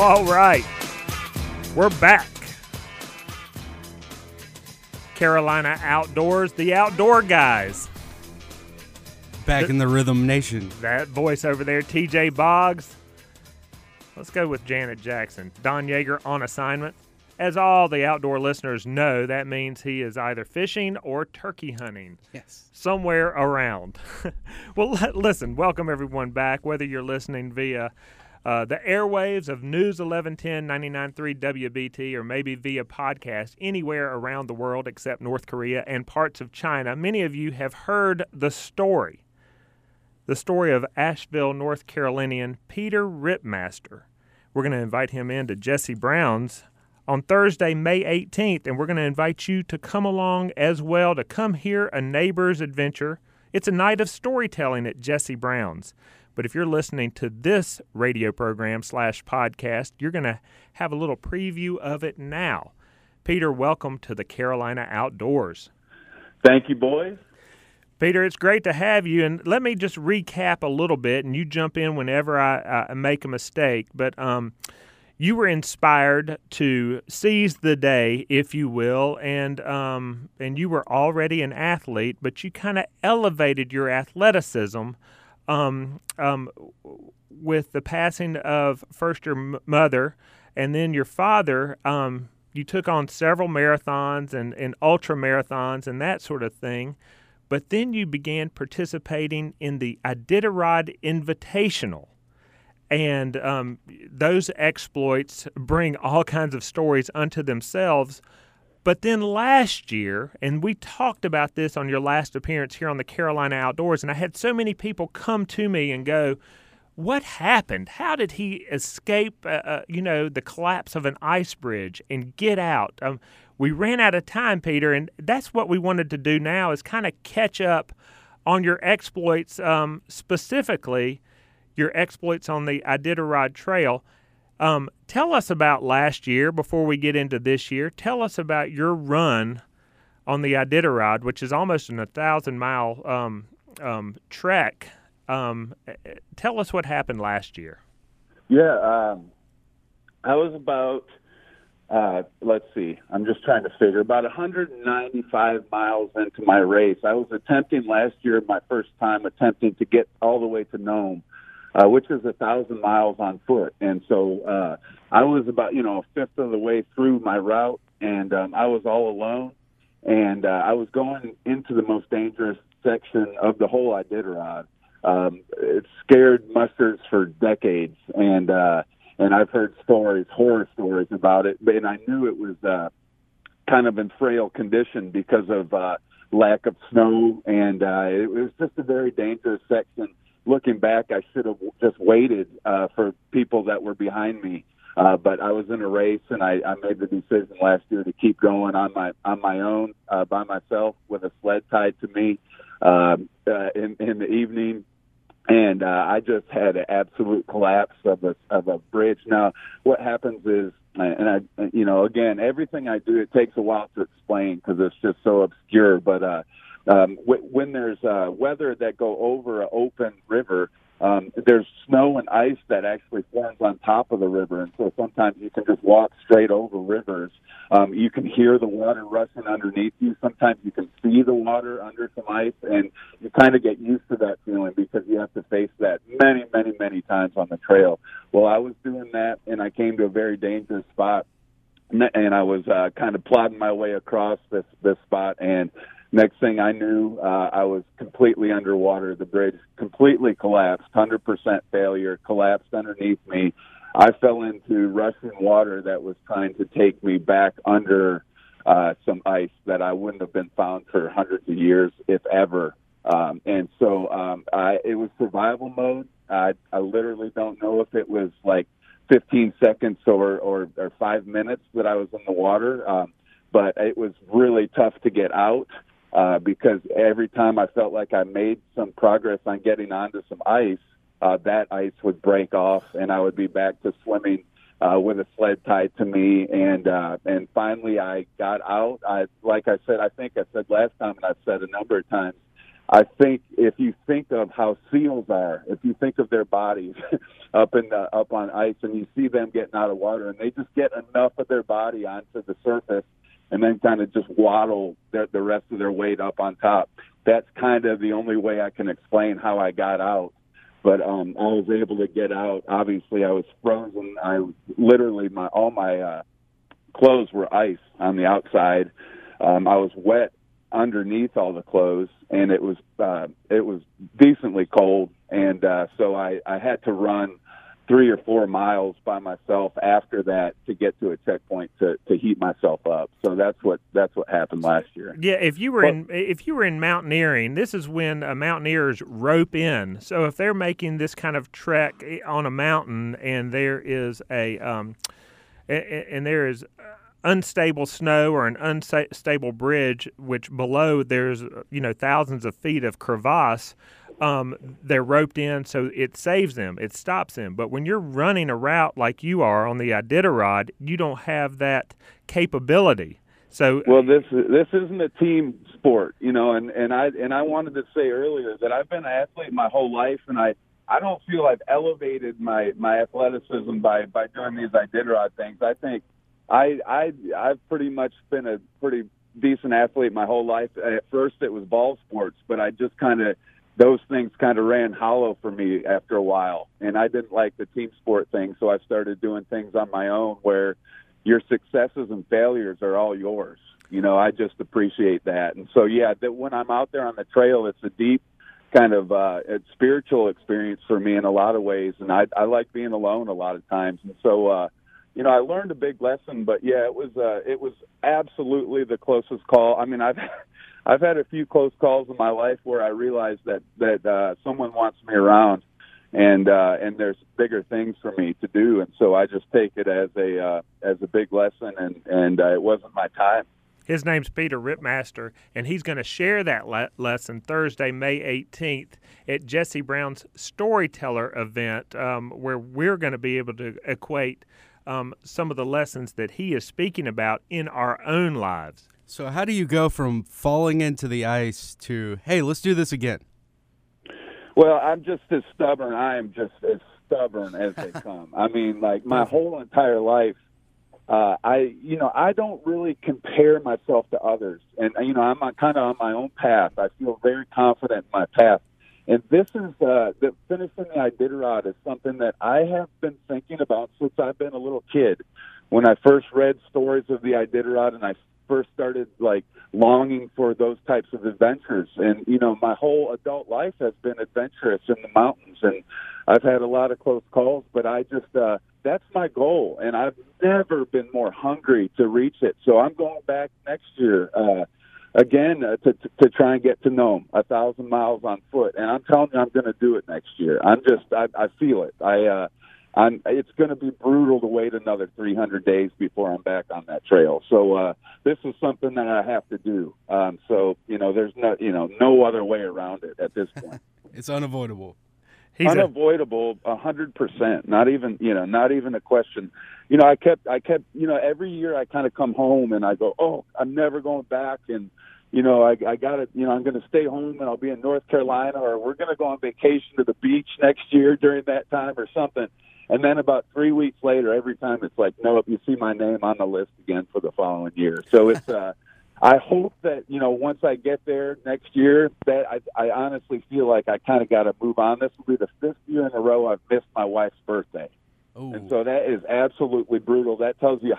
All right, we're back. Carolina Outdoors, the outdoor guys. Back in the Rhythm Nation. That voice over there, TJ Boggs. Let's go with Janet Jackson. Don Yeager on assignment. As all the outdoor listeners know, that means he is either fishing or turkey hunting. Yes. Somewhere around. Well, listen, welcome everyone back, whether you're listening via the airwaves of News 1110 99.3 WBT or maybe via podcast anywhere around the world except North Korea and parts of China. Many of you have heard the story of Asheville, North Carolinian Peter Ripmaster. We're going to invite him into Jesse Brown's on Thursday, May 18th, and we're going to invite you to come along as well, to come hear a neighbor's adventure. It's a night of storytelling at Jesse Brown's. But if you're listening to this radio program / podcast, you're going to have a little preview of it now. Peter, welcome to the Carolina Outdoors. Thank you, boys. Peter, it's great to have you. And let me just recap a little bit, and you jump in whenever I make a mistake. But you were inspired to seize the day, if you will, and you were already an athlete, but you kind of elevated your athleticism with the passing of first your mother and then your father. You took on several marathons and ultra marathons and that sort of thing, but then you began participating in the Iditarod Invitational. And those exploits bring all kinds of stories unto themselves. But then last year, and we talked about this on your last appearance here on the Carolina Outdoors, and I had so many people come to me and go, what happened? How did he escape, the collapse of an ice bridge and get out? We ran out of time, Peter, and that's what we wanted to do now is kind of catch up on your exploits, specifically your exploits on the Iditarod Trail. Tell us about last year before we get into this year. Tell us about your run on the Iditarod, which is almost an 1,000-mile trek. Tell us what happened last year. Yeah, I was about, let's see, I'm just trying to figure, about 195 miles into my race. I was attempting last year, my first time attempting to get all the way to Nome, which is 1,000 miles on foot. And so I was about, a fifth of the way through my route, and I was all alone. And I was going into the most dangerous section of the whole Iditarod. It scared mustards for decades, and I've heard horror stories about it. And I knew it was kind of in frail condition because of lack of snow, and it was just a very dangerous section. Looking back, I should have just waited for people that were behind me. But I was in a race, and I made the decision last year to keep going on my own, by myself, with a sled tied to me in the evening. And I just had an absolute collapse of a bridge. Now, what happens is, and again, everything I do, it takes a while to explain because it's just so obscure. But when there's weather that go over an open river, there's snow and ice that actually forms on top of the river, and so sometimes you can just walk straight over rivers. You can hear the water rushing underneath you. Sometimes you can see the water under some ice, and you kind of get used to that feeling because you have to face that many, many, many times on the trail. Well, I was doing that, and I came to a very dangerous spot, and I was kind of plodding my way across this spot, and next thing I knew, I was completely underwater. The bridge completely collapsed, 100% failure, collapsed underneath me. I fell into rushing water that was trying to take me back under some ice that I wouldn't have been found for hundreds of years, if ever. And so it was survival mode. I literally don't know if it was like 15 seconds or 5 minutes that I was in the water, but it was really tough to get out. Because every time I felt like I made some progress on getting onto some ice, that ice would break off, and I would be back to swimming with a sled tied to me. And finally, I got out. Like I said, I think I said last time, and I've said a number of times, I think if you think of how seals are, if you think of their bodies up on ice, and you see them getting out of water, and they just get enough of their body onto the surface, and then kind of just waddle the rest of their weight up on top. That's kind of the only way I can explain how I got out. But I was able to get out. Obviously, I was frozen. I literally all my clothes were ice on the outside. I was wet underneath all the clothes, and it was decently cold. And so I had to run 3 or 4 miles by myself after that to get to a checkpoint to heat myself up. So that's what happened last year. Yeah, if you were in mountaineering, this is when mountaineers rope in. So if they're making this kind of trek on a mountain, and there is unstable snow or an unstable bridge, which below there's thousands of feet of crevasse. They're roped in, so it saves them. It stops them. But when you're running a route like you are on the Iditarod, you don't have that capability. So, well, this isn't a team sport, and I wanted to say earlier that I've been an athlete my whole life, and I don't feel I've elevated my athleticism by doing these Iditarod things. I think I've pretty much been a pretty decent athlete my whole life. At first, it was ball sports, but I just those things kind of ran hollow for me after a while, and I didn't like the team sport thing, so I started doing things on my own where your successes and failures are all yours. I just appreciate that. And so, that when I'm out there on the trail, it's a deep kind of spiritual experience for me in a lot of ways, and I like being alone a lot of times. And so, I learned a big lesson, but it was absolutely the closest call. I mean, I've had a few close calls in my life where I realized that someone wants me around, and there's bigger things for me to do, and so I just take it as a big lesson, and it wasn't my time. His name's Peter Rittmaster, and he's going to share that lesson Thursday, May 18th at Jesse Brown's Storyteller event, where we're going to be able to equate some of the lessons that he is speaking about in our own lives. So how do you go from falling into the ice to, hey, let's do this again? Well, I'm just as stubborn. I am just as stubborn as they come. I mean, like my whole entire life, I don't really compare myself to others. And, I'm kind of on my own path. I feel very confident in my path. And this is the finishing the Iditarod is something that I have been thinking about since I've been a little kid. When I first read stories of the Iditarod, and I first started longing for those types of adventures, and my whole adult life has been adventurous in the mountains, and I've had a lot of close calls, but I just that's my goal, and I've never been more hungry to reach it. So I'm going back next year again to try and get to Nome, 1,000 miles on foot, and I'm telling you, I'm going to do it next year. I feel it. It's going to be brutal to wait another 300 days before I'm back on that trail. So this is something that I have to do. So there's no other way around it at this point. It's unavoidable. Unavoidable, 100%. Not even a question. I kept. Every year I kind of come home and I go, oh, I'm never going back, and I got it. I'm going to stay home and I'll be in North Carolina, or we're going to go on vacation to the beach next year during that time or something. And then about 3 weeks later, every time it's like, nope, you see my name on the list again for the following year. So it's, I hope that, once I get there next year, that I honestly feel like I kind of got to move on. This will be the 5th year in a row I've missed my wife's birthday. Ooh. And so that is absolutely brutal. That tells you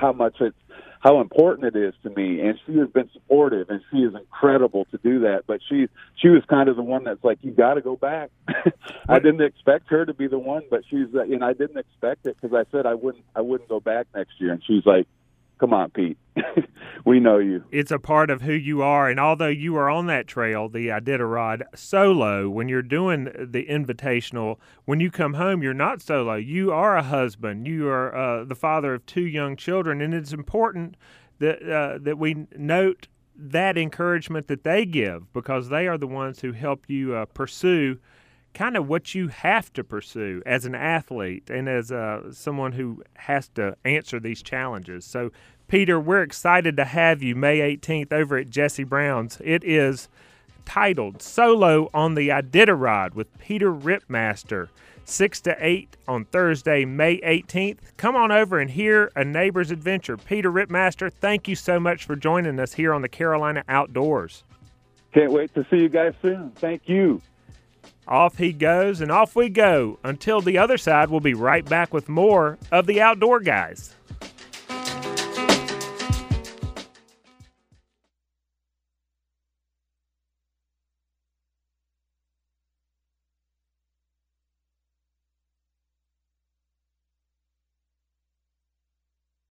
how important it is to me. And she has been supportive, and she is incredible to do that. But she was kind of the one that's like, you got to go back. I didn't expect her to be the one, but I didn't expect it because I said I wouldn't go back next year. And she's like, come on, Pete. We know you. It's a part of who you are. And although you are on that trail, the Iditarod, solo, when you're doing the Invitational, when you come home, you're not solo. You are a husband. You are the father of 2 young children. And it's important that we note that encouragement that they give, because they are the ones who help you pursue kind of what you have to pursue as an athlete and as someone who has to answer these challenges. So, Peter, we're excited to have you May 18th over at Jesse Brown's. It is titled Solo on the Iditarod with Peter Ripmaster, 6 to 8 on Thursday, May 18th. Come on over and hear a neighbor's adventure. Peter Ripmaster, thank you so much for joining us here on the Carolina Outdoors. Can't wait to see you guys soon. Thank you. Off he goes, and off we go. Until the other side, we'll be right back with more of the Outdoor Guys.